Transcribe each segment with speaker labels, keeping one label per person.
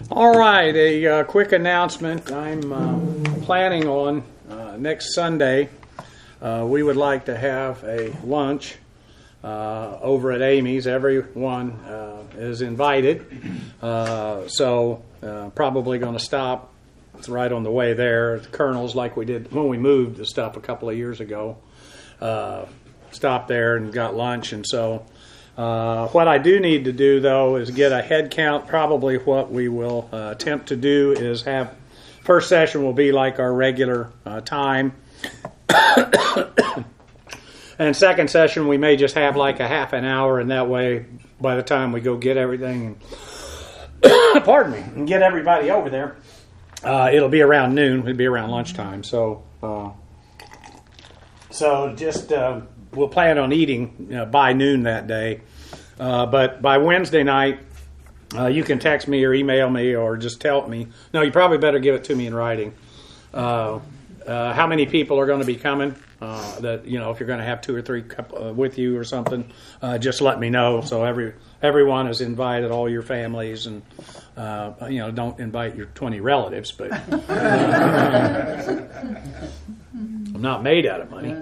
Speaker 1: All right, a quick announcement. I'm planning on next Sunday. We would like to have a lunch over at Amy's. Everyone is invited, so probably going to stop. It's right on the way there at the Colonel's, like we did when we moved the stuff a couple of years ago. Stopped there and got lunch, and so. What I do need to do, though, is get a head count. Probably what we will attempt to do is have first session will be like our regular time. And second session, we may just have like a half an hour, and that way, by the time we go get everything, and pardon me, and get everybody over there, it'll be around noon. It'll be around lunchtime. So just we'll plan on eating by noon that day. But by Wednesday night, you can text me or email me or just tell me. No, you probably better give it to me in writing. How many people are going to be coming? That if you're going to have 2 or 3 with you or something, just let me know. So everyone is invited, all your families, and don't invite your 20 relatives, but. I'm not made out of money.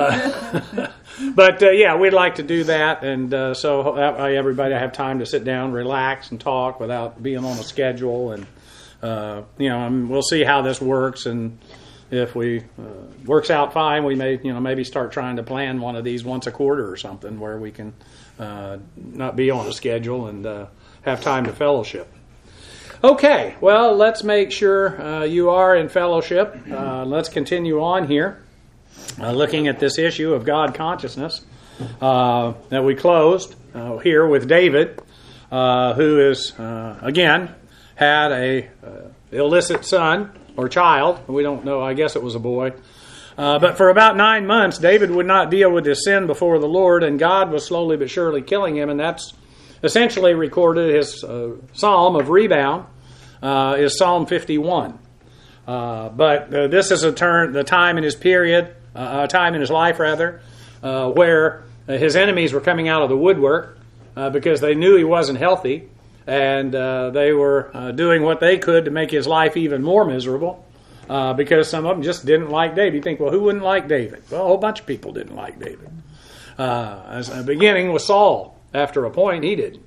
Speaker 1: But we'd like to do that, and so that way everybody have time to sit down, relax, and talk without being on a schedule. And we'll see how this works, and if we works out fine, we may maybe start trying to plan one of these once a quarter or something where we can not be on a schedule and have time to fellowship. Okay, well, let's make sure you are in fellowship. Let's continue on here, looking at this issue of God consciousness that we closed here with David, who is, again, had a illicit son or child. We don't know, I guess it was a boy. But for about 9 months, David would not deal with his sin before the Lord, and God was slowly but surely killing him, and that's essentially recorded his psalm of rebound is Psalm 51. But this is the time in his period, time in his life rather, where his enemies were coming out of the woodwork because they knew he wasn't healthy, and they were doing what they could to make his life even more miserable because some of them just didn't like David. You think, well, who wouldn't like David? Well, a whole bunch of people didn't like David. Beginning with Saul. After a point, he did.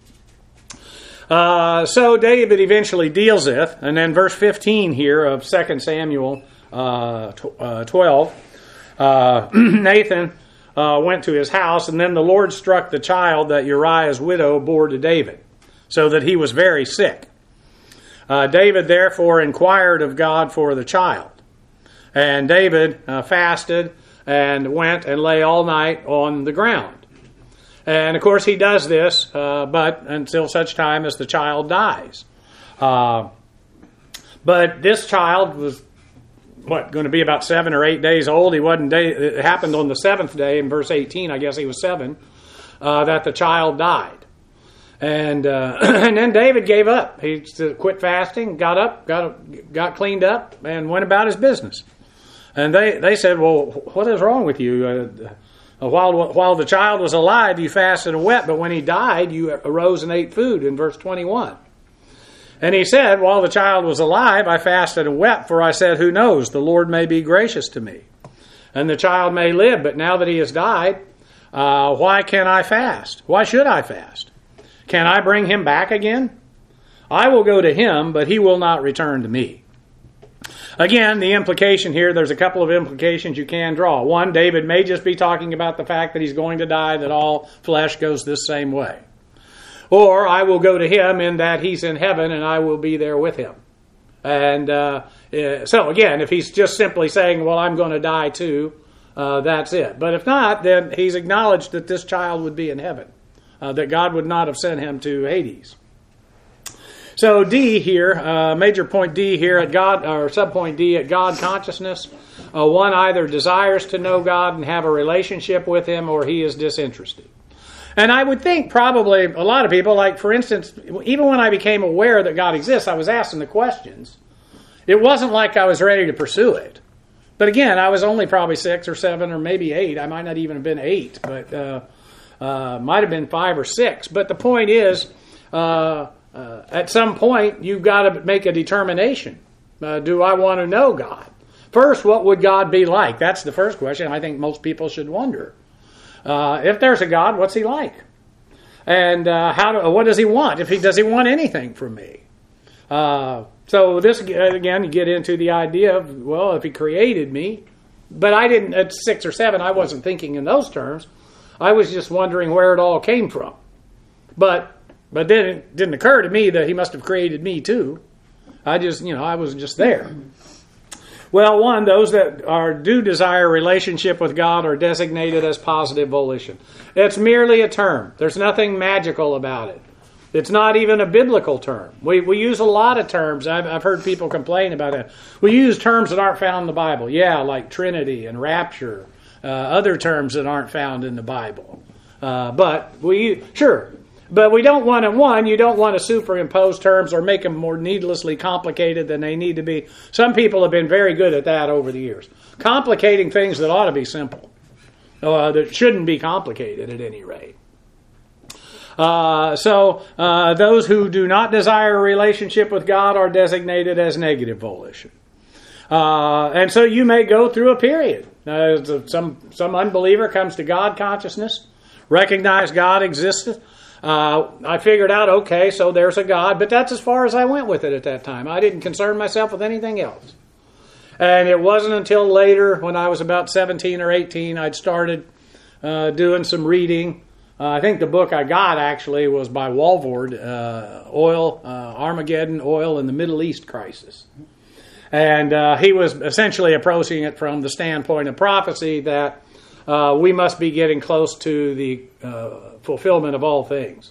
Speaker 1: So David eventually deals with, and then verse 15 here of 2 Samuel 12, Nathan went to his house, and then the Lord struck the child that Uriah's widow bore to David, so that he was very sick. David therefore inquired of God for the child, and David fasted and went and lay all night on the ground. And, of course, he does this, but until such time as the child dies. But this child was, going to be about 7 or 8 days old. It happened on the 7th day, in verse 18, I guess he was 7, that the child died. And and then David gave up. He quit fasting, got up, got cleaned up, and went about his business. And they said, well, what is wrong with you? While the child was alive, you fasted and wept, but when he died, you arose and ate food, in verse 21. And he said, while the child was alive, I fasted and wept, for I said, who knows, the Lord may be gracious to me, and the child may live, but now that he has died, why can I fast? Why should I fast? Can I bring him back again? I will go to him, but he will not return to me. Again, the implication here, there's a couple of implications you can draw. One, David may just be talking about the fact that he's going to die, that all flesh goes this same way. Or, I will go to him in that he's in heaven and I will be there with him. And so again, if he's just simply saying, well, I'm going to die too, that's it. But if not, then he's acknowledged that this child would be in heaven, that God would not have sent him to Hades. So D here, major point D here at God, or subpoint D at God consciousness. One either desires to know God and have a relationship with him, or he is disinterested. And I would think probably a lot of people, like for instance, even when I became aware that God exists, I was asking the questions. It wasn't like I was ready to pursue it. But again, I was only probably 6 or 7 or maybe 8. I might not even have been 8, but might have been 5 or 6. But the point is, at some point, you've got to make a determination. Do I want to know God? First, what would God be like? That's the first question I think most people should wonder. If there's a God, what's He like? And what does He want? Does He want anything from me? So this, again, you get into the idea of, well, if He created me, but I didn't, at 6 or 7, I wasn't thinking in those terms. I was just wondering where it all came from. But then it didn't occur to me that He must have created me too. I was just there. Well, one, those that do desire a relationship with God are designated as positive volition. It's merely a term. There's nothing magical about it. It's not even a biblical term. We use a lot of terms. I've heard people complain about it. We use terms that aren't found in the Bible. Yeah, like Trinity and rapture. Other terms that aren't found in the Bible. But we don't want to, you don't want to superimpose terms or make them more needlessly complicated than they need to be. Some people have been very good at that over the years. Complicating things that ought to be simple. That shouldn't be complicated at any rate. Those who do not desire a relationship with God are designated as negative volition. And so you may go through a period. Some unbeliever comes to God consciousness, recognize God existed. I figured out, okay, so there's a God, but that's as far as I went with it at that time. I didn't concern myself with anything else. And it wasn't until later, when I was about 17 or 18, I'd started doing some reading. I think the book I got actually was by Walvoord, Armageddon, Oil, and the Middle East Crisis. And he was essentially approaching it from the standpoint of prophecy that we must be getting close to the fulfillment of all things.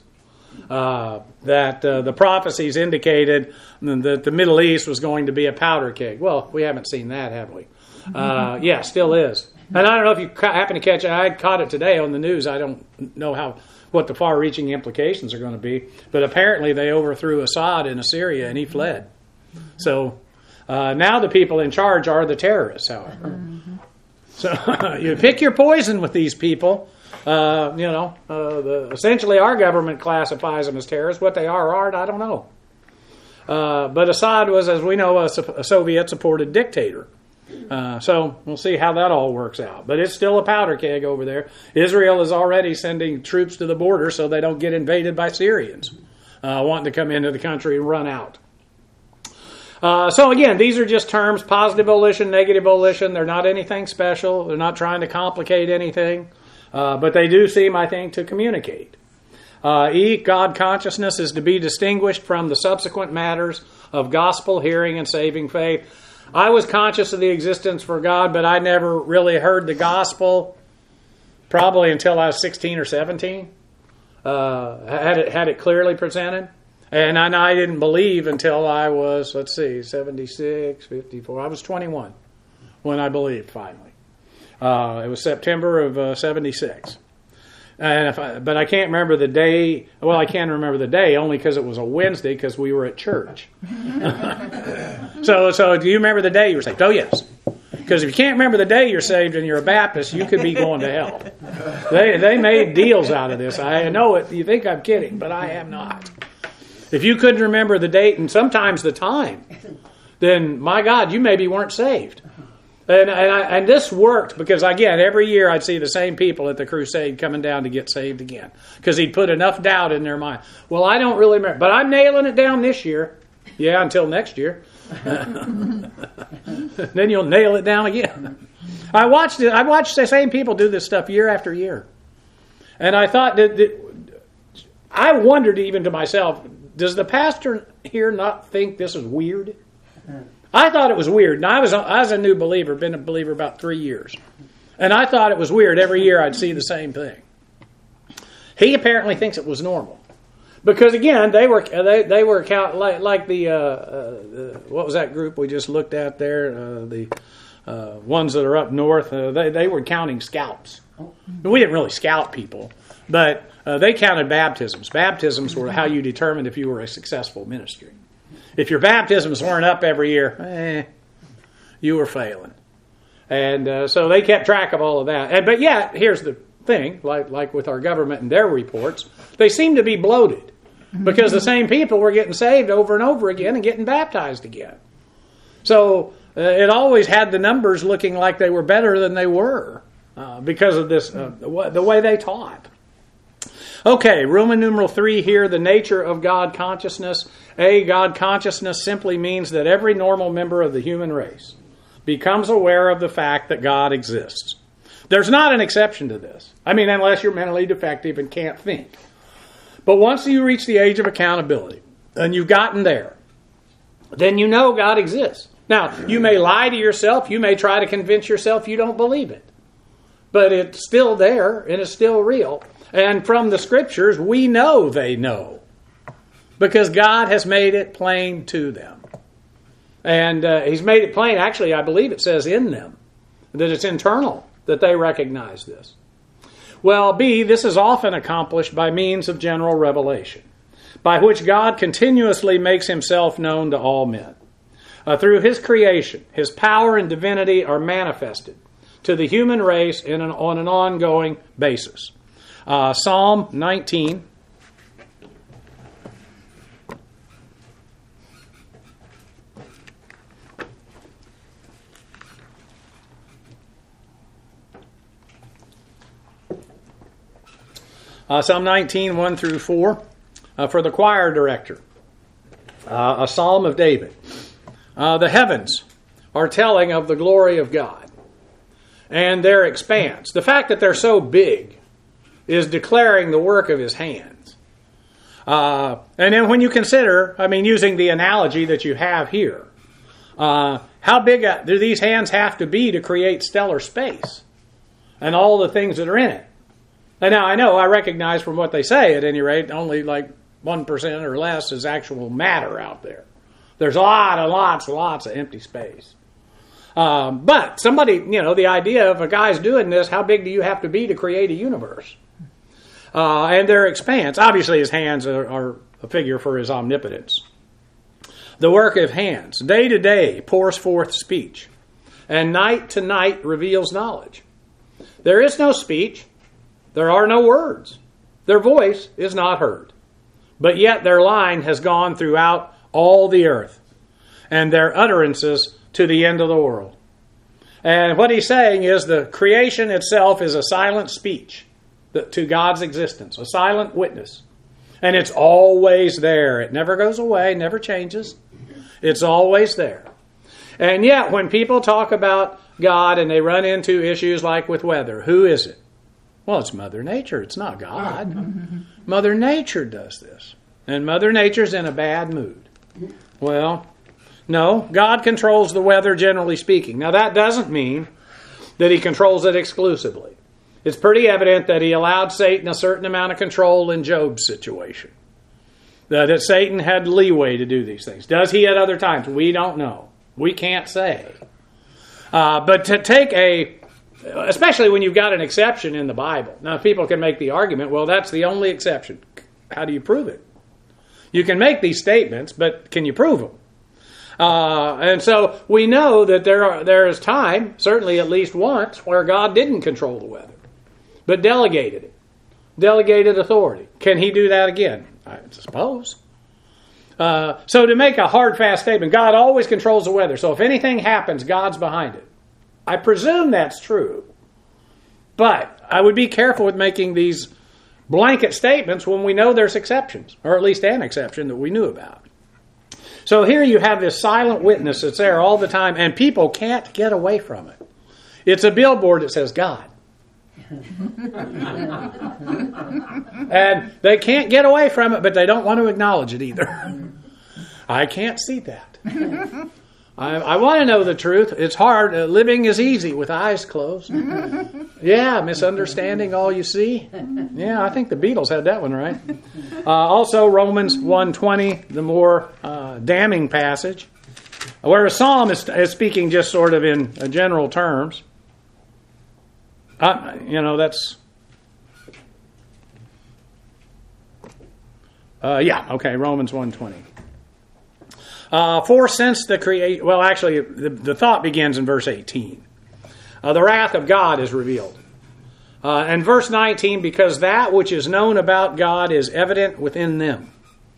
Speaker 1: That the prophecies indicated that the Middle East was going to be a powder keg. Well, we haven't seen that, have we? Yeah, still is. And I don't know if you happen to catch it. I caught it today on the news. I don't know what the far-reaching implications are going to be. But apparently they overthrew Assad in Assyria and he fled. So now the people in charge are the terrorists, however. So you pick your poison with these people. Essentially our government classifies them as terrorists. What they are or aren't, I don't know. But Assad was, as we know, a Soviet-supported dictator. So we'll see how that all works out. But it's still a powder keg over there. Israel is already sending troops to the border so they don't get invaded by Syrians wanting to come into the country and run out. So again, these are just terms, positive volition, negative volition. They're not anything special. They're not trying to complicate anything. But they do seem, I think, to communicate. God consciousness is to be distinguished from the subsequent matters of gospel, hearing, and saving faith. I was conscious of the existence for God, but I never really heard the gospel probably until I was 16 or 17. Had it clearly presented. And I didn't believe until I was, 76, 54. I was 21 when I believed finally. It was September of 76. But I can't remember the day. Well, I can remember the day only because it was a Wednesday because we were at church. So do you remember the day you were saved? Oh, yes. Because if you can't remember the day you're saved and you're a Baptist, you could be going to hell. They made deals out of this. I know it. You think I'm kidding, but I am not. If you couldn't remember the date and sometimes the time, then, my God, you maybe weren't saved. And this worked because, again, every year I'd see the same people at the crusade coming down to get saved again. Because he'd put enough doubt in their mind. Well, I don't really remember. But I'm nailing it down this year. Yeah, until next year. Then you'll nail it down again. I watched the same people do this stuff year after year. And I thought I wondered even to myself, does the pastor here not think this is weird? I thought it was weird. And I was a new believer, been a believer about 3 years. And I thought it was weird. Every year I'd see the same thing. He apparently thinks it was normal. Because again, they were like the what was that group we just looked at there? The ones that are up north. They were counting scalps. We didn't really scalp people, but they counted baptisms. Baptisms were how you determined if you were a successful ministry. If your baptisms weren't up every year, you were failing. And so they kept track of all of that. But yet, here's the thing, like with our government and their reports, they seem to be bloated. because the same people were getting saved over and over again and getting baptized again. So it always had the numbers looking like they were better than they were because of this, the way they taught. Okay, Roman numeral 3 here, the nature of God consciousness. God consciousness simply means that every normal member of the human race becomes aware of the fact that God exists. There's not an exception to this. I mean, unless you're mentally defective and can't think. But once you reach the age of accountability, and you've gotten there, then you know God exists. Now, you may lie to yourself, you may try to convince yourself you don't believe it. But it's still there, and it's still real. And from the Scriptures, we know they know. Because God has made it plain to them. And He's made it plain, actually, I believe it says in them, that it's internal, that they recognize this. Well, B, this is often accomplished by means of general revelation, by which God continuously makes Himself known to all men. Through His creation, His power and divinity are manifested to the human race on an ongoing basis. Psalm 19. Psalm 19, 1 through 4, for the choir director. A psalm of David. The heavens are telling of the glory of God and their expanse. The fact that they're so big is declaring the work of His hands. And then when you consider, using the analogy that you have here, how big do these hands have to be to create stellar space and all the things that are in it? And now I recognize from what they say, at any rate, only like 1% or less is actual matter out there. There's lots of empty space. But somebody, the idea of a guy's doing this, how big do you have to be to create a universe? And their expanse. Obviously his hands are a figure for His omnipotence. The work of hands, day to day, pours forth speech, and night to night reveals knowledge. There is no speech. There are no words. Their voice is not heard. But yet their line has gone throughout all the earth, and their utterances to the end of the world. And what he's saying is the creation itself is a silent speech to God's existence, a silent witness. And it's always there. It never goes away, never changes. It's always there. And yet when people talk about God and they run into issues like with weather, who is it? Well, it's Mother Nature. It's not God. Mother Nature does this. And Mother Nature's in a bad mood. Well, no, God controls the weather, generally speaking. Now, that doesn't mean that He controls it exclusively. It's pretty evident that He allowed Satan a certain amount of control in Job's situation. That Satan had leeway to do these things. Does he at other times? We don't know. We can't say. But to take especially when you've got an exception in the Bible. Now, people can make the argument, well, that's the only exception. How do you prove it? You can make these statements, but can you prove them? And so we know that there is time, certainly at least once, where God didn't control the weather, but delegated it. Delegated authority. Can He do that again? I suppose. So to make a hard, fast statement, God always controls the weather. So if anything happens, God's behind it. I presume that's true. But I would be careful with making these blanket statements when we know there's exceptions, or at least an exception that we knew about. So here you have this silent witness that's there all the time, and people can't get away from it. It's a billboard that says God. And they can't get away from it, but they don't want to acknowledge it either. I can't see that. I want to know the truth. It's hard. Living is easy with eyes closed. Yeah, misunderstanding all you see. Yeah, I think the Beatles had that one right. Also, Romans 1:20, the more damning passage, where a psalm is speaking just sort of in general terms. That's... Romans 1:20. For since the creation... Well, actually, the thought begins in verse 18. The wrath of God is revealed. And verse 19, because that which is known about God is evident within them,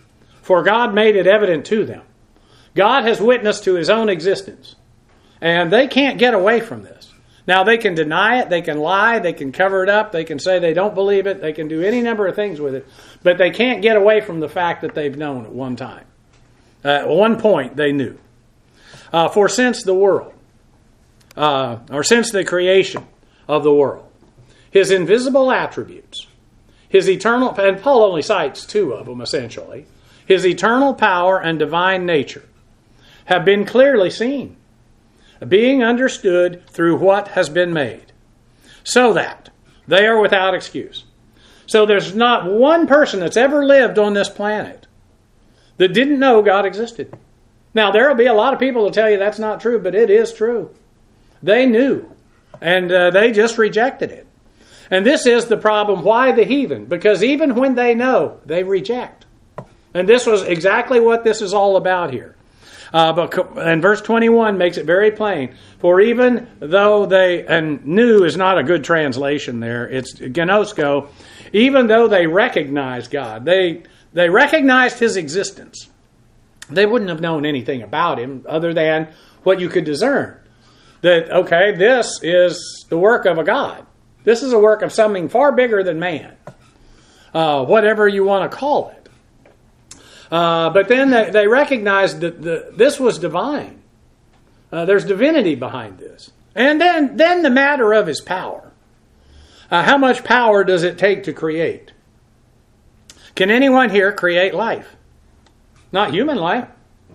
Speaker 1: for God made it evident to them. God has witnessed to his own existence. And they can't get away from this. Now, they can deny it, they can lie, they can cover it up, they can say they don't believe it, they can do any number of things with it, but they can't get away from the fact that they've known at one time. At one point, they knew. For since the world, or since the creation of the world, his invisible attributes, his eternal, and Paul only cites two of them essentially, his eternal power and divine nature have been clearly seen, being understood through what has been made, so that they are without excuse. So there's not one person that's ever lived on this planet that didn't know God existed. Now, there will be a lot of people that tell you that's not true, but it is true. They knew, and they just rejected it. And this is the problem. Why the heathen? Because even when they know, they reject. And this was exactly what this is all about here. And verse 21 makes it very plain. For even though they, and knew is not a good translation there, it's gnosko, even though they recognized God, they recognized his existence. They wouldn't have known anything about him other than what you could discern. That, okay, this is the work of a God. This is a work of something far bigger than man. Whatever you want to call it. But then they recognized that this was divine. There's divinity behind this. And then the matter of his power. How much power does it take to create? Can anyone here create life? Not human life.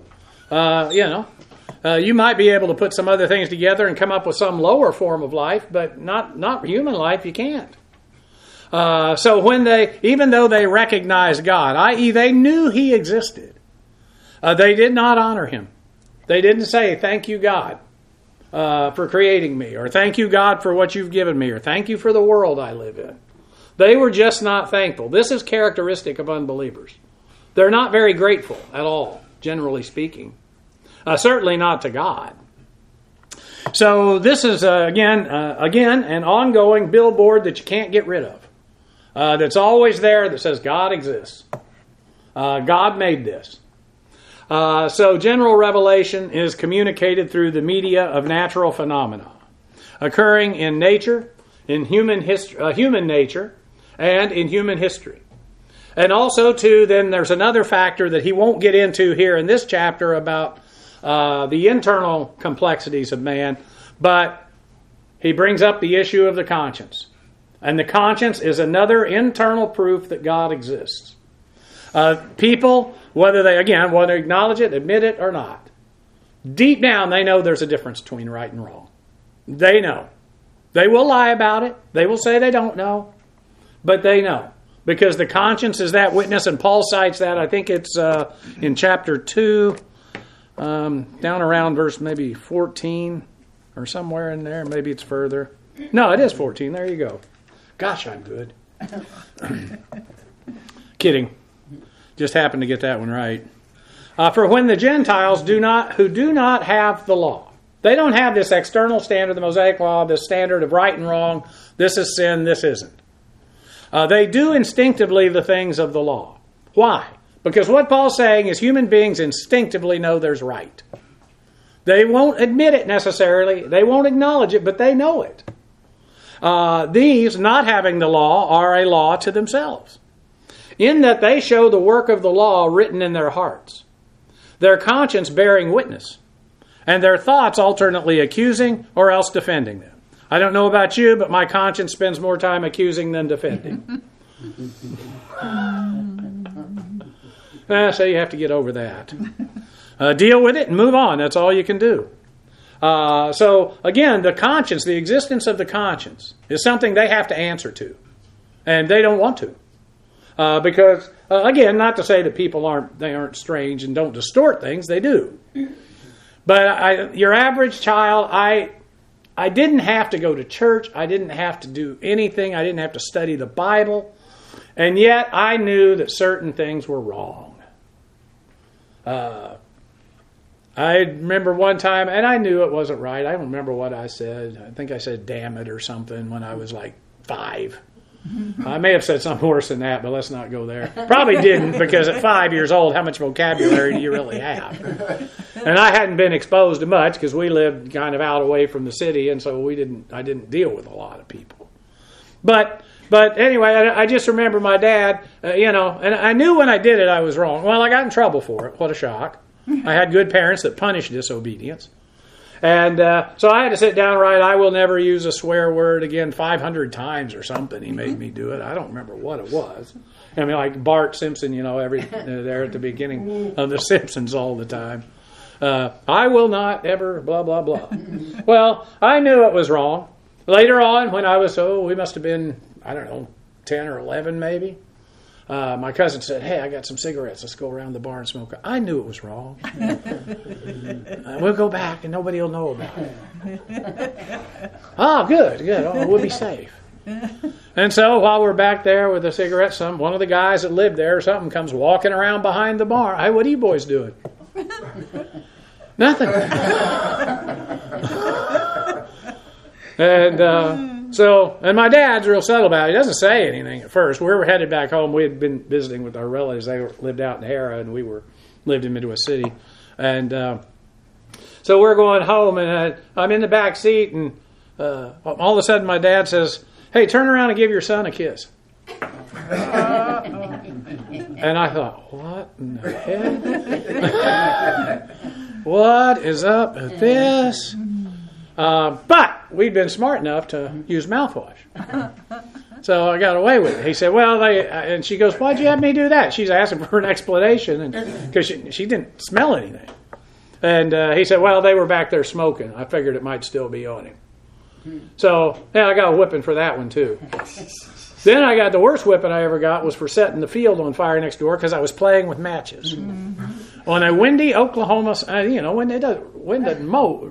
Speaker 1: You might be able to put some other things together and come up with some lower form of life, but not human life, you can't. So when even though they recognized God, i.e. they knew he existed, they did not honor him. They didn't say, thank you, God, for creating me, or thank you, God, for what you've given me, or thank you for the world I live in. They were just not thankful. This is characteristic of unbelievers. They're not very grateful at all, generally speaking. Certainly not to God. So this is, again, an ongoing billboard that you can't get rid of. That's always there that says God exists. God made this. So general revelation is communicated through the media of natural phenomena, occurring in nature, in human nature, and in human history. And also, too, then there's another factor that he won't get into here in this chapter about the internal complexities of man, but he brings up the issue of the conscience. And the conscience is another internal proof that God exists. People, whether they, again, want to acknowledge it, admit it, or not, deep down they know there's a difference between right and wrong. They know. They will lie about it. They will say they don't know. But they know. Because the conscience is that witness, and Paul cites that. I think it's in chapter 2, down around verse maybe 14, or somewhere in there. Maybe it's further. No, it is 14. There you go. Gosh, I'm good. Kidding. Just happened to get that one right. For when the Gentiles who do not have the law, they don't have this external standard, the Mosaic law, this standard of right and wrong, this is sin, this isn't. They do instinctively the things of the law. Why? Because what Paul's saying is human beings instinctively know there's right. They won't admit it necessarily. They won't acknowledge it, but they know it. These, not having the law, are a law to themselves, in that they show the work of the law written in their hearts, their conscience bearing witness, and their thoughts alternately accusing or else defending them. I don't know about you, but my conscience spends more time accusing than defending. So you have to get over that. Deal with it and move on. That's all you can do. So, again, the conscience, the existence of the conscience, is something they have to answer to. And they don't want to. Because, again, not to say that people aren't strange and don't distort things. They do. But your average child, I didn't have to go to church. I didn't have to do anything. I didn't have to study the Bible. And yet I knew that certain things were wrong. I remember one time, and I knew it wasn't right. I don't remember what I said. I think I said damn it or something when I was like 5. I may have said something worse than that, but let's not go there. Probably didn't, because at 5 years old, how much vocabulary do you really have? And I hadn't been exposed to much because we lived kind of out away from the city, and so I didn't deal with a lot of people. But anyway, I just remember my dad, and I knew when I did it I was wrong. Well, I got in trouble for it. What a shock. I had good parents that punished disobedience. And so I had to sit down and write, I will never use a swear word again 500 times or something. He made me do it. I don't remember what it was. I mean, like Bart Simpson, there at the beginning of The Simpsons all the time. I will not ever blah, blah, blah. Well, I knew it was wrong. Later on, when I was, we must have been, 10 or 11 maybe. My cousin said, hey, I got some cigarettes. Let's go around the bar and smoke. I knew it was wrong. We'll go back and nobody will know about it. Oh, good. Oh, we'll be safe. And so while we're back there with the cigarettes, one of the guys that lived there or something comes walking around behind the bar. Hey, what are you boys doing? Nothing. And my dad's real subtle about it. He doesn't say anything at first. We were headed back home. We had been visiting with our relatives. They lived out in Hera, and we lived in Midwest City. And so we're going home, and I'm in the back seat, and all of a sudden my dad says, hey, turn around and give your son a kiss. And I thought, what in the heck? What is up with this? But we'd been smart enough to use mouthwash. So I got away with it. He said, well, and she goes, why'd you have me do that? She's asking for an explanation because she didn't smell anything. And he said, well, they were back there smoking. I figured it might still be on him. So, I got a whipping for that one, too. Then I got the worst whipping I ever got was for setting the field on fire next door because I was playing with matches. On a windy Oklahoma, wind doesn't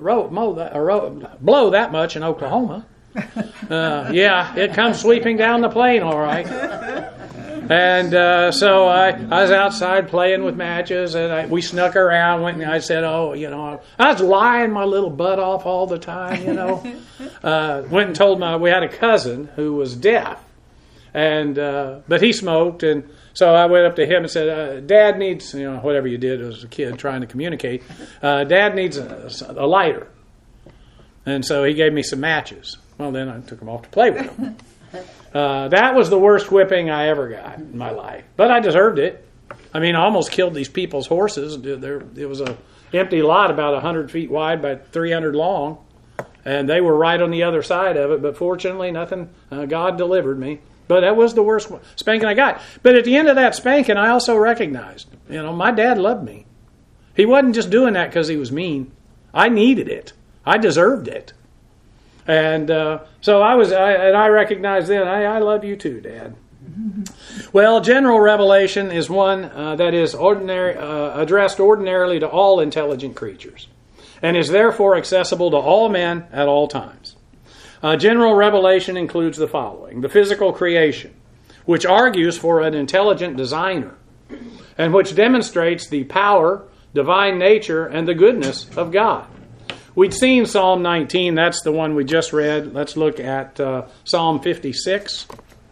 Speaker 1: blow that much in Oklahoma. It comes sweeping down the plain, all right. And so I was outside playing with matches, and we snuck around. And I said, I was lying my little butt off all the time, Went and told we had a cousin who was deaf, and but he smoked, and so I went up to him and said, Dad needs, whatever you did as a kid trying to communicate, Dad needs a lighter. And so he gave me some matches. Well, then I took them off to play with them. That was the worst whipping I ever got in my life. But I deserved it. I mean, I almost killed these people's horses. It was an empty lot about 100 feet wide by 300 long. And they were right on the other side of it. But fortunately, nothing. God delivered me. But that was the worst spanking I got. But at the end of that spanking, I also recognized, my dad loved me. He wasn't just doing that because he was mean. I needed it. I deserved it. And so I recognized then, I love you too, Dad. Well, general revelation is one that is addressed ordinarily to all intelligent creatures and is therefore accessible to all men at all times. General revelation includes the following: the physical creation, which argues for an intelligent designer and which demonstrates the power, divine nature, and the goodness of God. We'd seen Psalm 19. That's the one we just read. Let's look at Psalm 56.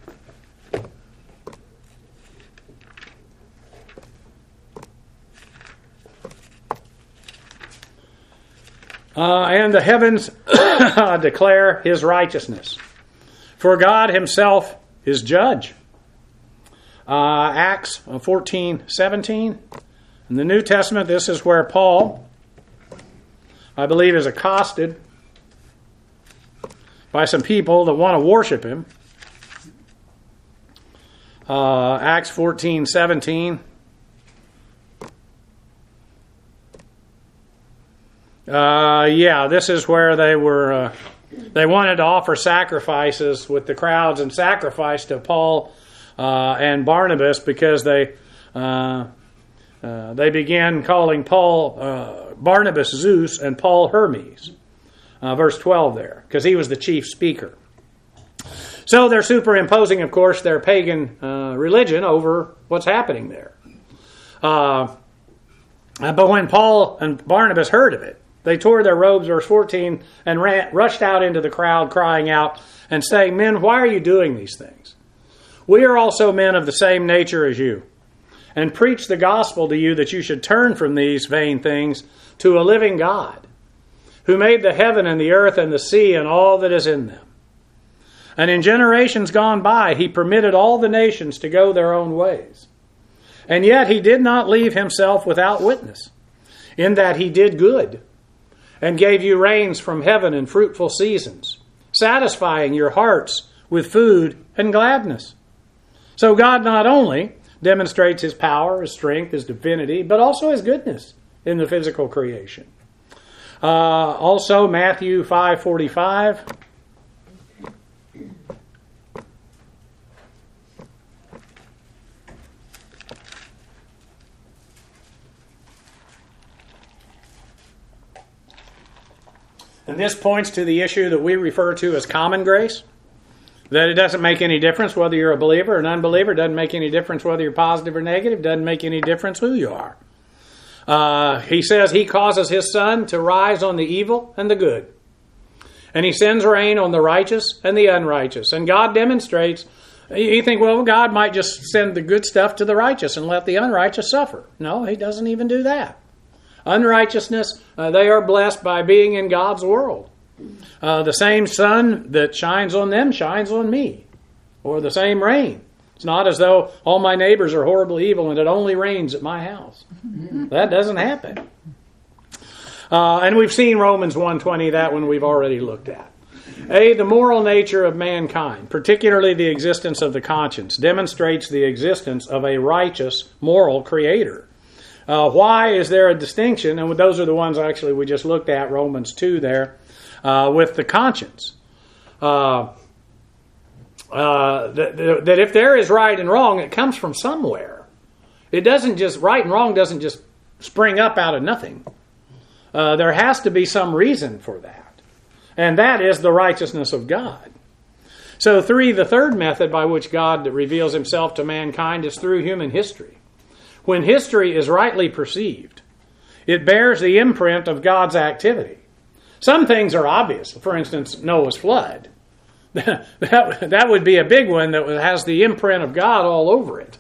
Speaker 1: And the heavens declare his righteousness, for God himself is judge. Acts 14:17. In the New Testament, this is where Paul, I believe, is accosted by some people that want to worship him. Acts 14:17. This is where they wanted to offer sacrifices with the crowds and sacrifice to Paul and Barnabas because they began calling Barnabas Zeus and Paul Hermes. Verse 12 there, because he was the chief speaker. So they're superimposing, of course, their pagan religion over what's happening there. But when Paul and Barnabas heard of it, they tore their robes, verse 14, and rushed out into the crowd crying out and saying, "Men, why are you doing these things? We are also men of the same nature as you, and preach the gospel to you that you should turn from these vain things to a living God, who made the heaven and the earth and the sea and all that is in them. And in generations gone by, he permitted all the nations to go their own ways. And yet he did not leave himself without witness, in that he did good, and gave you rains from heaven and fruitful seasons, satisfying your hearts with food and gladness. So God not only demonstrates his power, his strength, his divinity, but also his goodness in the physical creation. Also Matthew 5:45. And this points to the issue that we refer to as common grace. That it doesn't make any difference whether you're a believer or an unbeliever. It doesn't make any difference whether you're positive or negative. It doesn't make any difference who you are. He says he causes his sun to rise on the evil and the good. And he sends rain on the righteous and the unrighteous. And God demonstrates, you think, well, God might just send the good stuff to the righteous and let the unrighteous suffer. No, he doesn't even do that. Unrighteousness, they are blessed by being in God's world. The same sun that shines on them shines on me. Or the same rain. It's not as though all my neighbors are horribly evil and it only rains at my house. That doesn't happen. And we've seen Romans 1:20, that one we've already looked at. The moral nature of mankind, particularly the existence of the conscience, demonstrates the existence of a righteous, moral creator. Why is there a distinction? And those are the ones actually we just looked at, Romans 2 there. With the conscience. That if there is right and wrong, it comes from somewhere. It doesn't just, right and wrong doesn't just spring up out of nothing. There has to be some reason for that. And that is the righteousness of God. So the third method by which God reveals himself to mankind is through human history. When history is rightly perceived, it bears the imprint of God's activity. Some things are obvious. For instance, Noah's flood. That would be a big one that has the imprint of God all over it.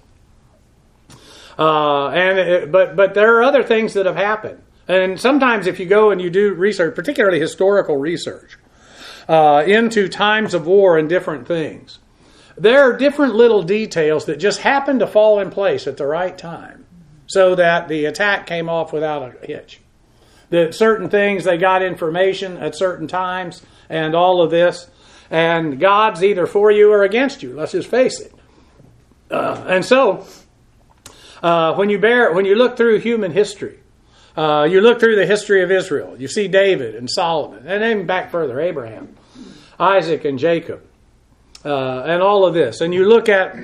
Speaker 1: But there are other things that have happened. And sometimes if you go and you do research, particularly historical research, into times of war and different things, there are different little details that just happen to fall in place at the right time so that the attack came off without a hitch. That certain things, they got information at certain times and all of this. And God's either for you or against you. Let's just face it. And so, when you look through human history, you look through the history of Israel, you see David and Solomon, and then back further, Abraham, Isaac and Jacob, and all of this. And you look at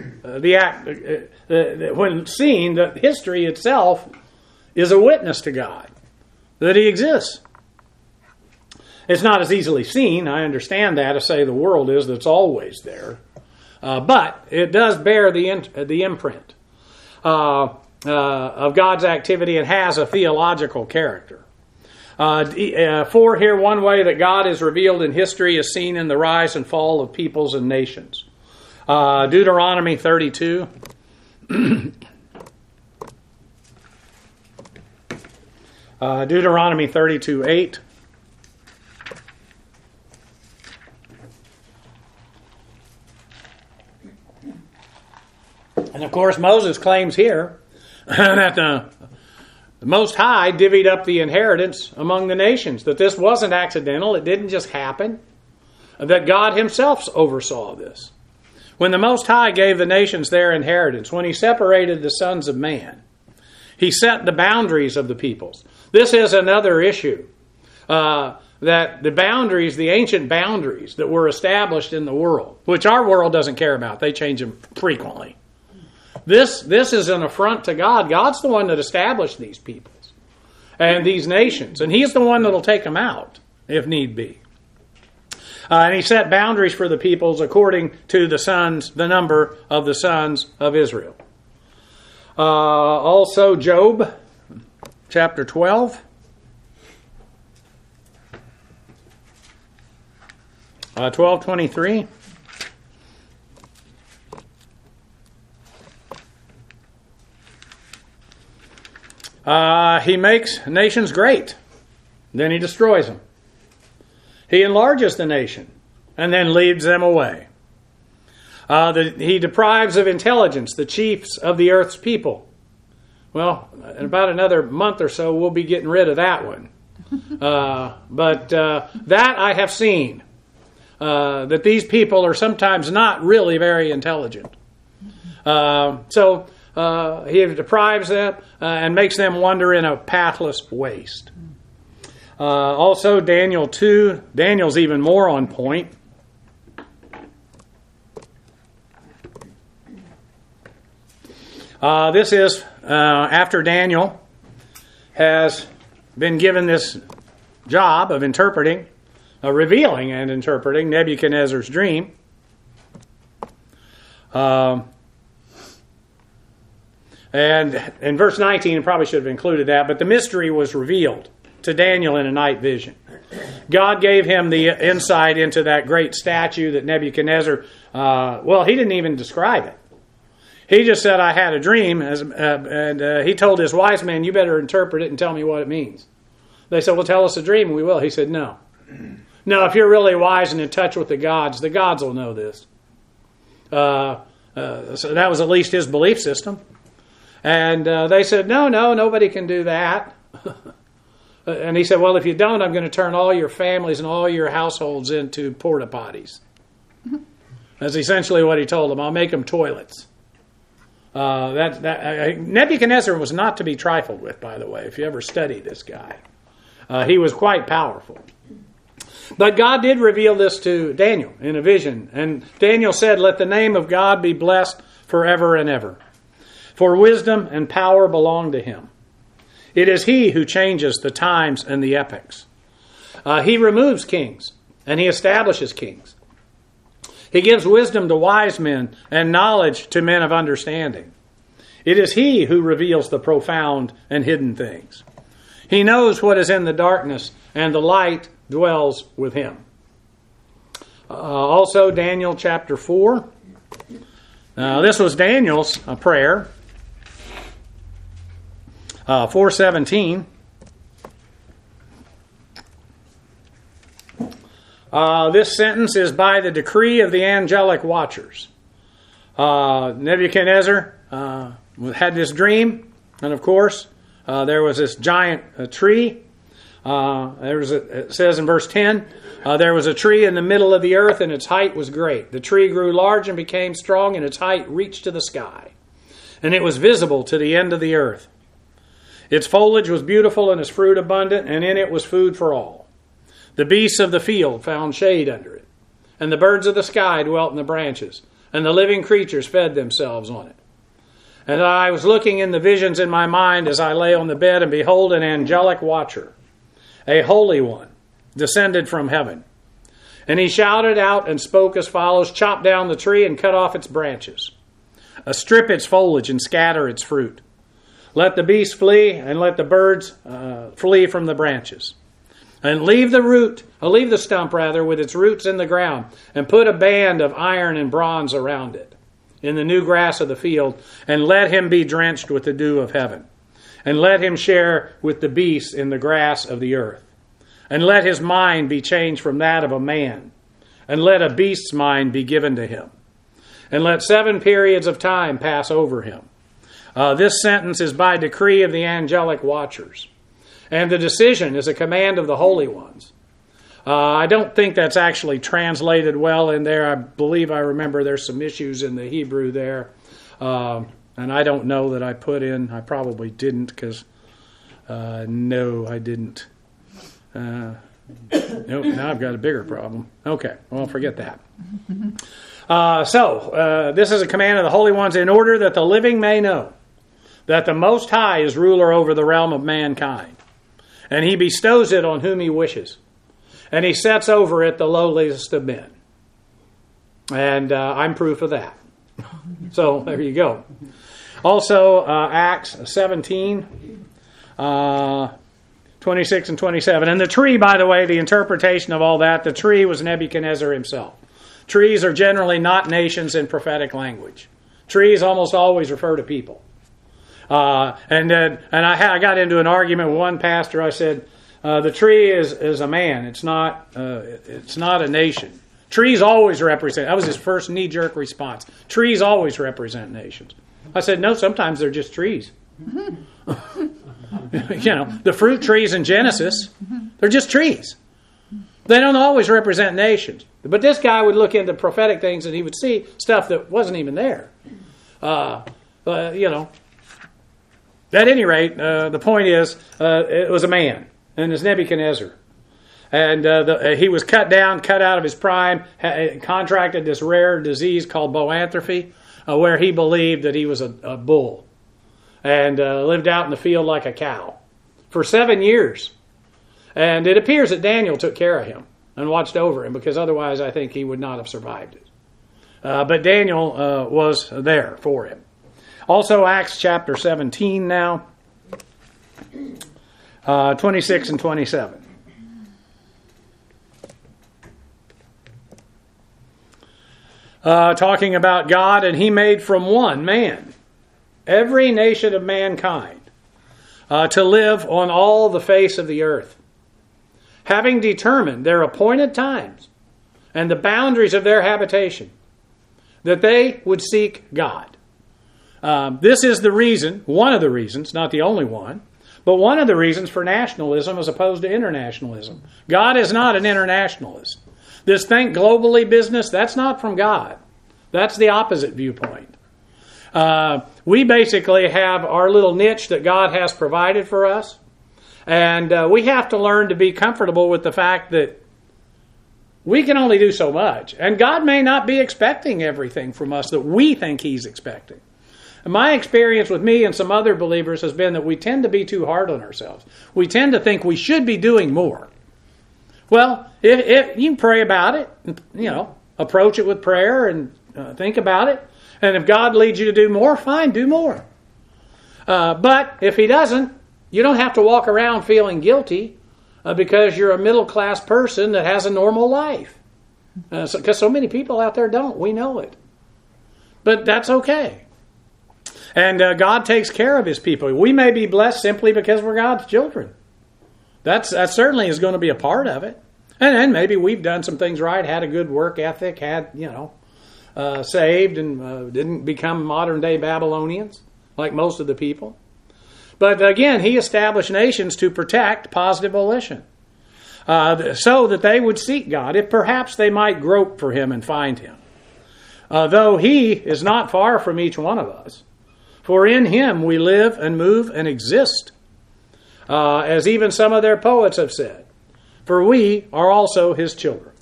Speaker 1: when seen, that history itself is a witness to God. That he exists. It's not as easily seen, I understand that, as say the world is, that's always there. But it does bear the imprint of God's activity and has a theological character. Here, one way that God is revealed in history is seen in the rise and fall of peoples and nations. Deuteronomy 32. Deuteronomy 32:8. And of course, Moses claims here that the Most High divvied up the inheritance among the nations, that this wasn't accidental, it didn't just happen, that God himself oversaw this. When the Most High gave the nations their inheritance, when he separated the sons of man, he set the boundaries of the peoples. This is another issue, that the boundaries, the ancient boundaries that were established in the world, which our world doesn't care about, they change them frequently. This is an affront to God. God's the one that established these peoples and these nations, and he's the one that'll take them out if need be. And he set boundaries for the peoples according to the number of the sons of Israel. Also Job, chapter 12. 12:23. He makes nations great. Then he destroys them. He enlarges the nation and then leads them away. He deprives of intelligence the chiefs of the earth's people. Well, in about another month or so, we'll be getting rid of that one. But that I have seen, that these people are sometimes not really very intelligent. So he deprives them and makes them wander in a pathless waste. Also, Daniel 2, Daniel's even more on point. This is after Daniel has been given this job of interpreting, revealing and interpreting Nebuchadnezzar's dream. And in verse 19, I probably should have included that, but the mystery was revealed to Daniel in a night vision. God gave him the insight into that great statue that Nebuchadnezzar, he didn't even describe it. He just said, I had a dream, and he told his wise men, you better interpret it and tell me what it means. They said, well, tell us a dream, and we will. He said, no. No, if you're really wise and in touch with the gods will know this. So that was at least his belief system. And they said, no, nobody can do that. And he said, well, if you don't, I'm going to turn all your families and all your households into porta potties. That's essentially what he told them. I'll make them toilets. Nebuchadnezzar was not to be trifled with, by the way, if you ever study this guy. He was quite powerful. But God did reveal this to Daniel in a vision. And Daniel said, let the name of God be blessed forever and ever. For wisdom and power belong to him. It is he who changes the times and the epochs. He removes kings and he establishes kings. He gives wisdom to wise men and knowledge to men of understanding. It is he who reveals the profound and hidden things. He knows what is in the darkness, and the light dwells with him. Also, Daniel chapter 4. This was Daniel's prayer. 4:17. This sentence is by the decree of the angelic watchers. Nebuchadnezzar had this dream, and of course, there was this giant tree. It says in verse 10, there was a tree in the middle of the earth, and its height was great. The tree grew large and became strong, and its height reached to the sky. And it was visible to the end of the earth. Its foliage was beautiful and its fruit abundant, and in it was food for all. The beasts of the field found shade under it, and the birds of the sky dwelt in the branches, and the living creatures fed themselves on it. And I was looking in the visions in my mind as I lay on the bed, and behold, an angelic watcher, a holy one, descended from heaven. And he shouted out and spoke as follows, chop down the tree and cut off its branches. Strip its foliage and scatter its fruit. Let the beasts flee, and let the birds flee from the branches. And leave the stump with its roots in the ground, and put a band of iron and bronze around it, in the new grass of the field, and let him be drenched with the dew of heaven. And let him share with the beasts in the grass of the earth. And let his mind be changed from that of a man, and let a beast's mind be given to him. And let 7 periods of time pass over him. This sentence is by decree of the angelic watchers. And the decision is a command of the holy ones. I don't think that's actually translated well in there. I believe I remember there's some issues in the Hebrew there. And I don't know that I put in, I probably didn't because, no, I didn't. Nope, now I've got a bigger problem. Okay, well, forget that. This is a command of the holy ones in order that the living may know that the Most High is ruler over the realm of mankind. And he bestows it on whom he wishes. And he sets over it the lowliest of men. And I'm proof of that. So there you go. Also, Acts 17, 26 and 27. And the tree, by the way, the interpretation of all that, the tree was Nebuchadnezzar himself. Trees are generally not nations in prophetic language. Trees almost always refer to people. And I got into an argument with one pastor. I said, the tree is a man. It's not a nation. Trees always represent. That was his first knee-jerk response. Trees always represent nations. I said, no, sometimes they're just trees. The fruit trees in Genesis, they're just trees. They don't always represent nations. But this guy would look into prophetic things and he would see stuff that wasn't even there. At any rate, the point is, it was a man, and it was Nebuchadnezzar. And he was cut out of his prime, contracted this rare disease called boanthropy, where he believed that he was a bull, and lived out in the field like a cow for 7 years. And it appears that Daniel took care of him and watched over him, because otherwise I think he would not have survived it. But Daniel was there for him. Also, Acts chapter 17 now, 26 and 27. Talking about God, and he made from one man every nation of mankind to live on all the face of the earth, having determined their appointed times and the boundaries of their habitation, that they would seek God. This is the reason, one of the reasons, not the only one, but one of the reasons for nationalism as opposed to internationalism. God is not an internationalist. This think globally business, that's not from God. That's the opposite viewpoint. We basically have our little niche that God has provided for us. And we have to learn to be comfortable with the fact that we can only do so much. And God may not be expecting everything from us that we think He's expecting. And my experience with me and some other believers has been that we tend to be too hard on ourselves. We tend to think we should be doing more. Well, if you can pray about it, approach it with prayer and think about it. And if God leads you to do more, fine, do more. But if He doesn't, you don't have to walk around feeling guilty because you're a middle-class person that has a normal life. Because so many people out there don't. We know it. But that's okay. And God takes care of His people. We may be blessed simply because we're God's children. That certainly is going to be a part of it. And maybe we've done some things right, had a good work ethic, saved and didn't become modern-day Babylonians like most of the people. But again, He established nations to protect positive volition, so that they would seek God, if perhaps they might grope for Him and find Him. Though He is not far from each one of us, for in Him we live and move and exist, as even some of their poets have said, for we are also His children.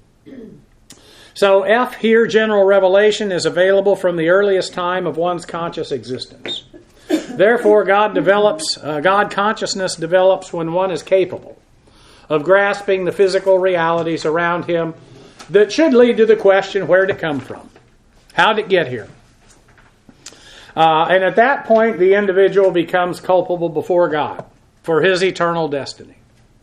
Speaker 1: So F here, general revelation, is available from the earliest time of one's conscious existence. Therefore, God consciousness develops when one is capable of grasping the physical realities around him that should lead to the question, where did it come from? How did it get here? And at that point, the individual becomes culpable before God for his eternal destiny.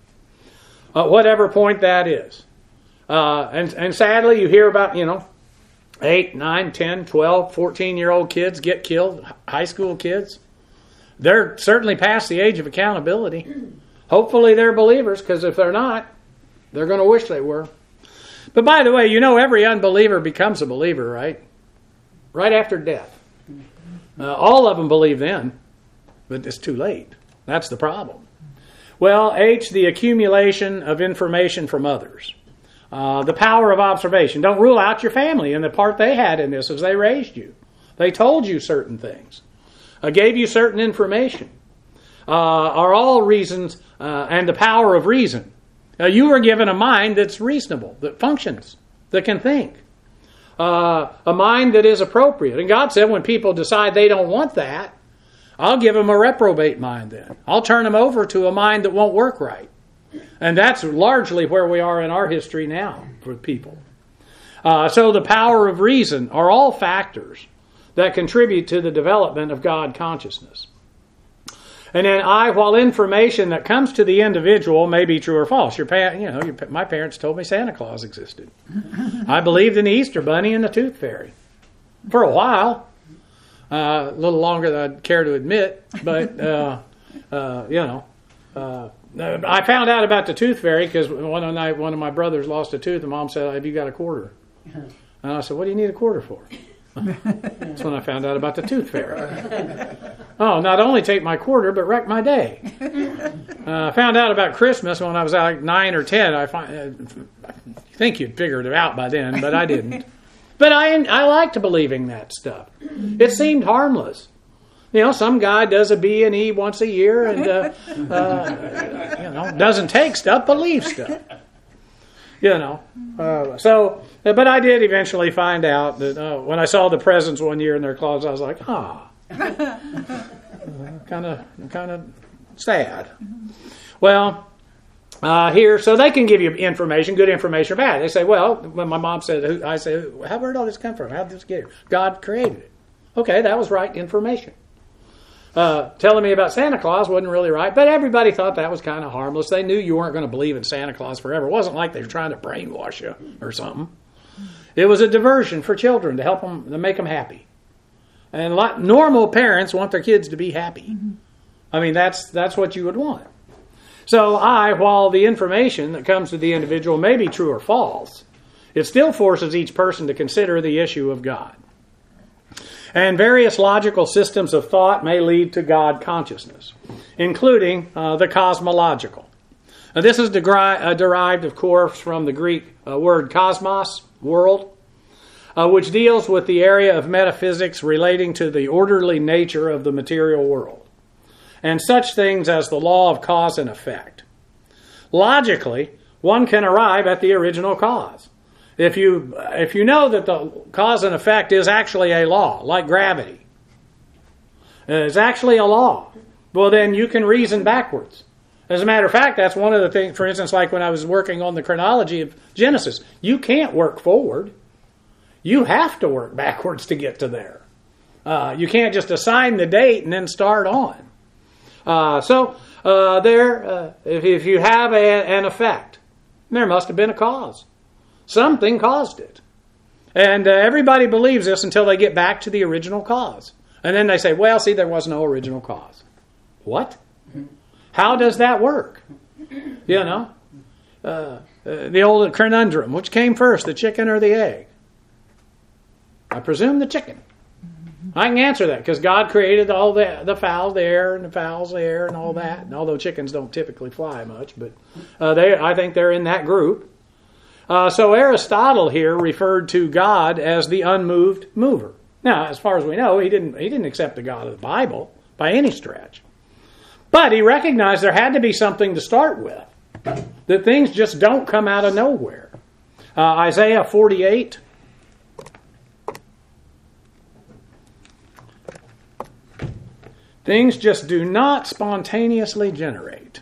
Speaker 1: Whatever point that is. And sadly, you hear about, 8, 9, 10, 12, 14-year-old kids get killed, high school kids. They're certainly past the age of accountability. Hopefully they're believers, because if they're not, they're going to wish they were. But by the way, every unbeliever becomes a believer, right? Right after death. All of them believe then, but it's too late. That's the problem. Well, H, the accumulation of information from others. The power of observation. Don't rule out your family and the part they had in this as they raised you. They told you certain things. Gave you certain information. Are all reasons, and the power of reason. You were given a mind that's reasonable, that functions, that can think. A mind that is appropriate. And God said when people decide they don't want that, I'll give them a reprobate mind then. I'll turn them over to a mind that won't work right. And that's largely where we are in our history now for people. So the power of reason are all factors that contribute to the development of God consciousness. And then I, while information that comes to the individual may be true or false. My parents told me Santa Claus existed. I believed in the Easter Bunny and the Tooth Fairy for a while. A little longer than I'd care to admit, but I found out about the tooth fairy because one night one of my brothers lost a tooth, and Mom said, "Have you got a quarter?" And I said, "What do you need a quarter for?" That's when I found out about the tooth fairy. Oh, not only take my quarter, but wreck my day. I found out about Christmas when I was like 9 or 10. I think you'd figured it out by then, but I didn't. But I liked believing that stuff. It seemed harmless. Some guy does a B&E once a year and doesn't take stuff, believes stuff. But I did eventually find out that when I saw the presents one year in their closet, I was like, kind of sad. Well, here, so they can give you information, good information or bad. They say, well, when my mom said, I say, where did all this come from? How did this get here? God created it. Okay, that was right information. Telling me about Santa Claus wasn't really right, but everybody thought that was kind of harmless. They knew you weren't going to believe in Santa Claus forever. It wasn't like they were trying to brainwash you or something. It was a diversion for children to help them, to make them happy. And normal parents want their kids to be happy. I mean, that's what you would want. So while the information that comes to the individual may be true or false, it still forces each person to consider the issue of God. And various logical systems of thought may lead to God consciousness, including the cosmological. Now, this is derived, of course, from the Greek word cosmos, world, which deals with the area of metaphysics relating to the orderly nature of the material world, and such things as the law of cause and effect. Logically, one can arrive at the original cause. If you know that the cause and effect is actually a law, like gravity, it's actually a law, well, then you can reason backwards. As a matter of fact, that's one of the things, for instance, like when I was working on the chronology of Genesis, you can't work forward. You have to work backwards to get to there. You can't just assign the date and then start on. If you have an effect, there must have been a cause. Something caused it. And everybody believes this until they get back to the original cause. And then they say, well, see, there was no original cause. What? How does that work? The old conundrum, which came first, the chicken or the egg? I presume the chicken. I can answer that because God created all the fowls there and the fowls there and all that. And although chickens don't typically fly much, but I think they're in that group. So Aristotle here referred to God as the unmoved mover. Now, as far as we know, he didn't accept the God of the Bible by any stretch. But he recognized there had to be something to start with, that things just don't come out of nowhere. Isaiah 48. Things just do not spontaneously generate.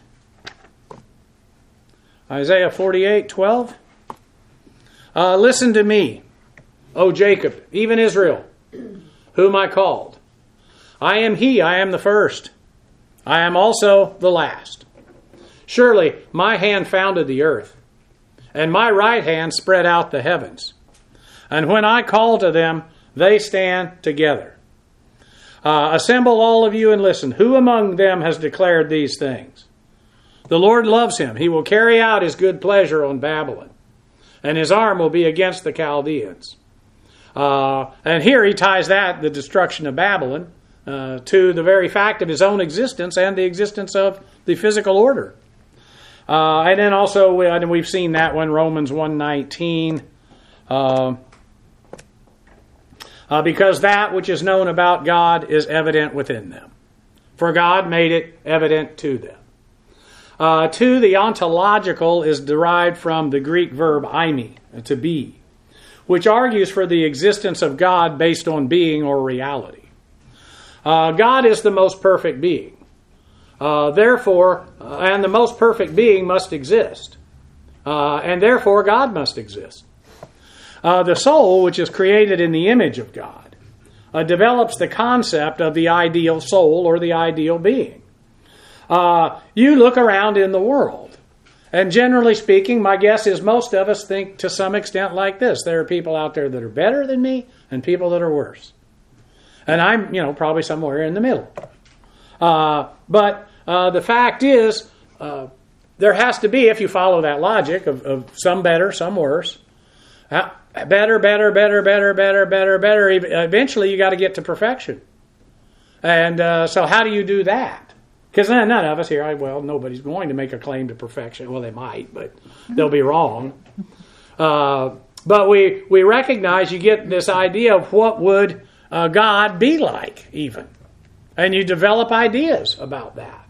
Speaker 1: Isaiah 48:12. Listen to me, O Jacob, even Israel, whom I called. I am he, I am the first. I am also the last. Surely my hand founded the earth, and my right hand spread out the heavens. And when I call to them, they stand together. Assemble all of you and listen. Who among them has declared these things? The Lord loves him. He will carry out his good pleasure on Babylon, and his arm will be against the Chaldeans. And here he ties the destruction of Babylon, to the very fact of his own existence and the existence of the physical order. And then also, we've seen that one, Romans 1:19, because that which is known about God is evident within them, for God made it evident to them. The ontological is derived from the Greek verb eimi, to be, which argues for the existence of God based on being or reality. God is the most perfect being. Therefore, and the most perfect being must exist. And therefore, God must exist. The soul, which is created in the image of God, develops the concept of the ideal soul or the ideal being. You look around in the world, and generally speaking, my guess is most of us think to some extent like this. There are people out there that are better than me and people that are worse. And I'm, probably somewhere in the middle. But the fact is, there has to be, if you follow that logic of some better, some worse, better. Eventually, you got to get to perfection. And so, how do you do that? Because none of us here, nobody's going to make a claim to perfection. Well, they might, but they'll be wrong. But we recognize you get this idea of what would God be like, even. And you develop ideas about that.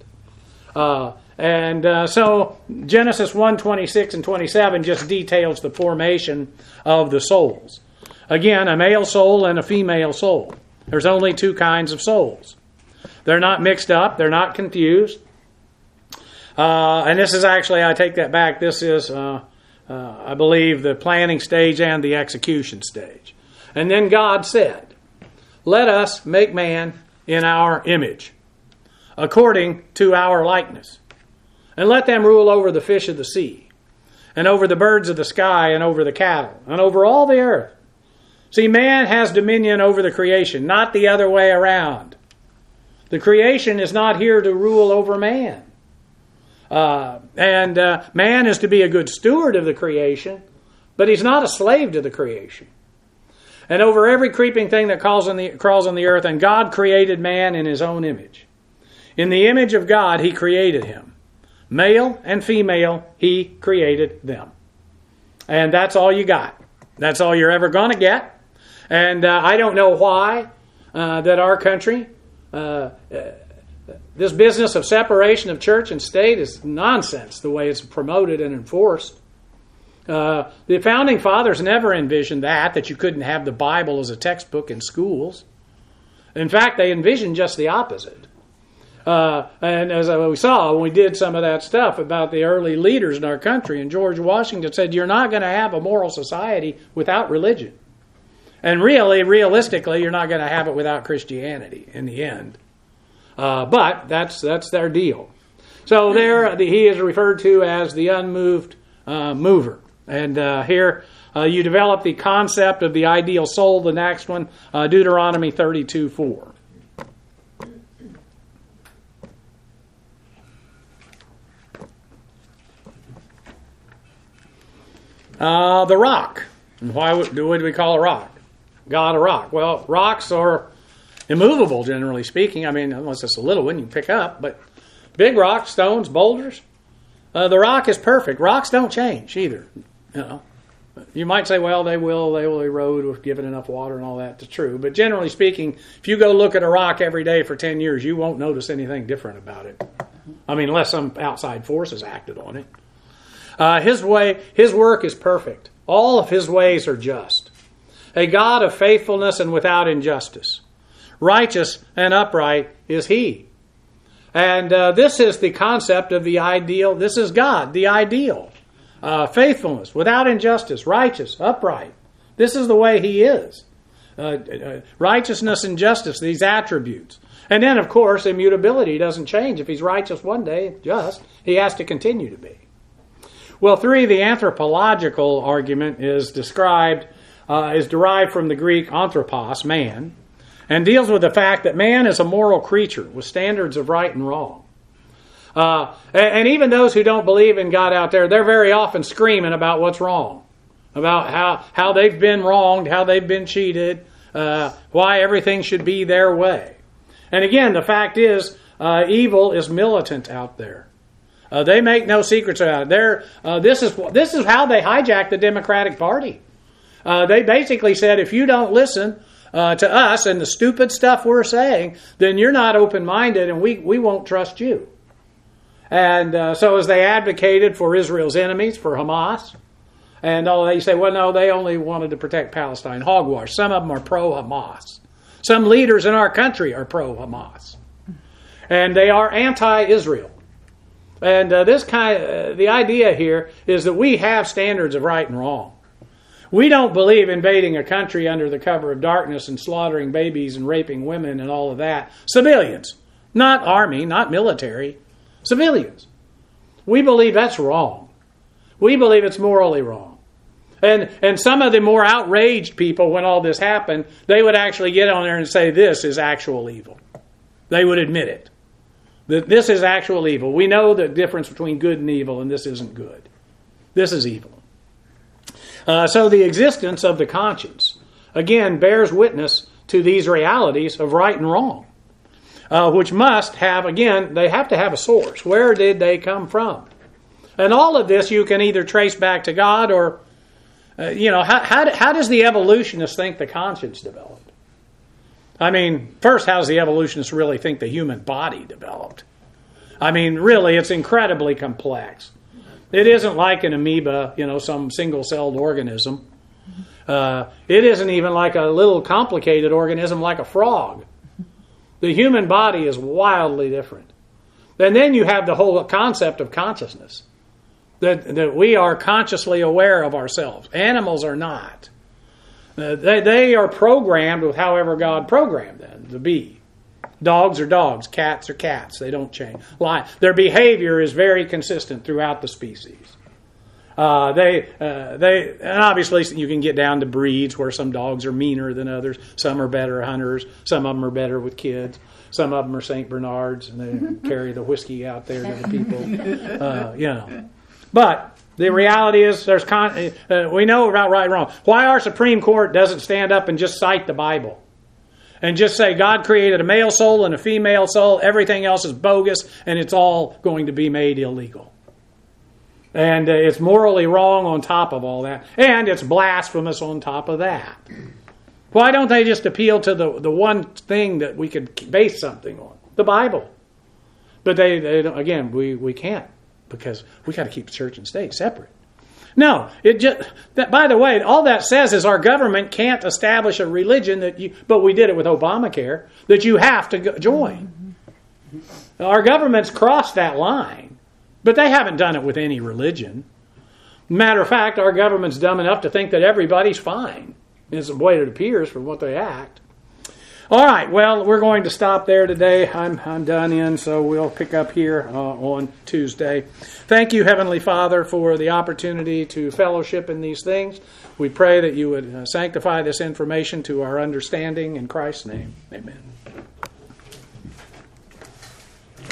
Speaker 1: So Genesis 1:26 and 27 just details the formation of the souls. Again, a male soul and a female soul. There's only two kinds of souls. They're not mixed up. They're not confused. And this is actually, I take that back, this is, I believe, the planning stage and the execution stage. And then God said, "Let us make man in our image, according to our likeness. And let them rule over the fish of the sea, and over the birds of the sky, and over the cattle, and over all the earth." See, man has dominion over the creation, not the other way around. The creation is not here to rule over man. Man is to be a good steward of the creation, but he's not a slave to the creation. And over every creeping thing that crawls on the earth, and God created man in his own image. In the image of God, he created him. Male and female, he created them. And that's all you got. That's all you're ever going to get. And I don't know why that our country, this business of separation of church and state is nonsense, the way it's promoted and enforced. The Founding Fathers never envisioned that you couldn't have the Bible as a textbook in schools. In fact, they envisioned just the opposite. And as we saw when we did some of that stuff about the early leaders in our country, and George Washington said, you're not going to have a moral society without religion. And realistically, you're not going to have it without Christianity in the end. But that's their deal. So there, he is referred to as the unmoved mover. And here you develop the concept of the ideal soul. The next one, Deuteronomy 32:4. The rock. And why would we call a rock? God a rock. Well, rocks are immovable, generally speaking. I mean, unless it's a little one you can pick up. But big rocks, stones, boulders, the rock is perfect. Rocks don't change either. You might say, well, they will erode if given enough water and all that. That's true. But generally speaking, if you go look at a rock every day for 10 years, you won't notice anything different about it. I mean, unless some outside force has acted on it. His work is perfect. All of his ways are just. A God of faithfulness and without injustice. Righteous and upright is he. And this is the concept of the ideal. This is God, the ideal. Faithfulness, without injustice, righteous, upright. This is the way he is. Righteousness and justice, these attributes. And then, of course, immutability doesn't change. If he's righteous one day, just, he has to continue to be. Well, 3, the anthropological argument is derived from the Greek anthropos, man, and deals with the fact that man is a moral creature with standards of right and wrong. And even those who don't believe in God out there, they're very often screaming about what's wrong, about how they've been wronged, how they've been cheated, why everything should be their way. And again, the fact is, evil is militant out there. They make no secrets about it. This is how they hijacked the Democratic Party. They basically said, if you don't listen to us and the stupid stuff we're saying, then you're not open-minded and we won't trust you. And so as they advocated for Israel's enemies, for Hamas, and all they say, well, no, they only wanted to protect Palestine. Hogwash. Some of them are pro-Hamas. Some leaders in our country are pro-Hamas. And they are anti-Israel. And the idea here is that we have standards of right and wrong. We don't believe invading a country under the cover of darkness and slaughtering babies and raping women and all of that. Civilians, not army, not military, civilians. We believe that's wrong. We believe it's morally wrong. And some of the more outraged people, when all this happened, they would actually get on there and say, this is actual evil. They would admit it. That this is actual evil. We know the difference between good and evil, and this isn't good. This is evil. So the existence of the conscience, again, bears witness to these realities of right and wrong, which must have, again, they have to have a source. Where did they come from? And all of this you can either trace back to God or, how does the evolutionist think the conscience developed? I mean, first, how does the evolutionist really think the human body developed? I mean, really, it's incredibly complex. It isn't like an amoeba, some single-celled organism. It isn't even like a little complicated organism like a frog. The human body is wildly different. And then you have the whole concept of consciousness, that we are consciously aware of ourselves. Animals are not. They are programmed with however God programmed them to be. Dogs are dogs, cats are cats. They don't change. Their behavior is very consistent throughout the species. And obviously you can get down to breeds where some dogs are meaner than others. Some are better hunters. Some of them are better with kids. Some of them are St. Bernards and they carry the whiskey out there to the people. But the reality is we know about right and wrong. Why our Supreme Court doesn't stand up and just cite the Bible and just say God created a male soul and a female soul, everything else is bogus, and it's all going to be made illegal. And it's morally wrong on top of all that. And it's blasphemous on top of that. Why don't they just appeal to the one thing that we could base something on? The Bible. But they don't, again, we can't, because we got to keep church and state separate. No, by the way, all that says is our government can't establish a religion but we did it with Obamacare, that you have to join. Our government's crossed that line, but they haven't done it with any religion. Matter of fact, our government's dumb enough to think that everybody's fine. Is the way it appears from what they act. All right, well, we're going to stop there today. I'm done in, so we'll pick up here on Tuesday. Thank you, Heavenly Father, for the opportunity to fellowship in these things. We pray that you would sanctify this information to our understanding. In Christ's name, amen.